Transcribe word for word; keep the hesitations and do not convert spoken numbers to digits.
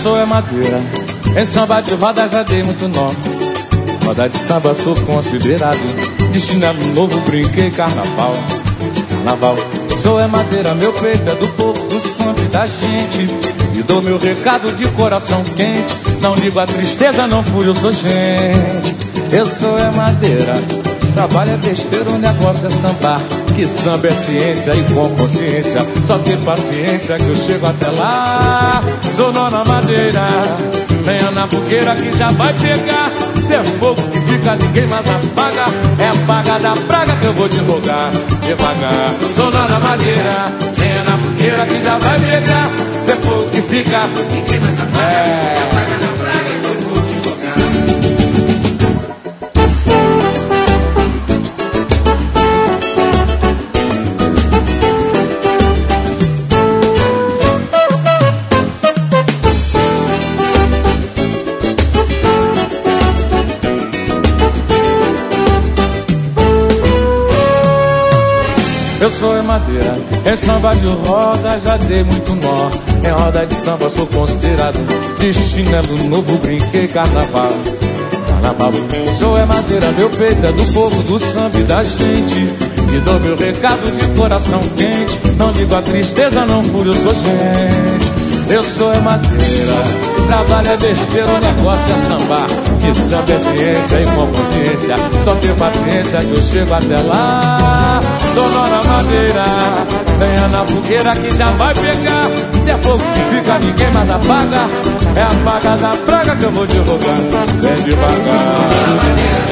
sou é madeira, em samba de roda já dei muito nó. Roda de samba sou considerado, de chinelo novo brinquei carnaval. Carnaval, sou é madeira, meu peito é do povo, do samba e da gente. E dou meu recado de coração quente, não ligo a tristeza, não fui, eu sou gente. Eu sou é madeira, trabalho é besteira, o negócio é sambar. Que samba é ciência e com consciência, só ter paciência que eu chego até lá. Sou nó na madeira, venha na fogueira que já vai pegar. Se é fogo que fica, ninguém mais apaga. É a paga da praga que eu vou te rogar devagar. Sou nó na madeira, venha na fogueira que já vai pegar. Se é fogo que fica, ninguém mais apaga. É, é a paga da praga que eu vou te rogar. Eu sou é madeira, em samba de roda já dei muito nó. Em roda de samba sou considerado, de chinelo novo brinquei carnaval. Carnaval, sou é madeira, meu peito é do povo, do samba e da gente. E dou meu recado de coração quente, não ligo a tristeza, não fui, eu sou gente. Eu sou é madeira, trabalho é besteira, o negócio é sambar. Que samba é ciência e com consciência, só ter paciência que eu chego até lá. Sou nó na madeira, venha na fogueira que já vai pegar. Se é fogo que fica, ninguém mais apaga. É a paga da praga que eu vou te rogar. Vem devagar.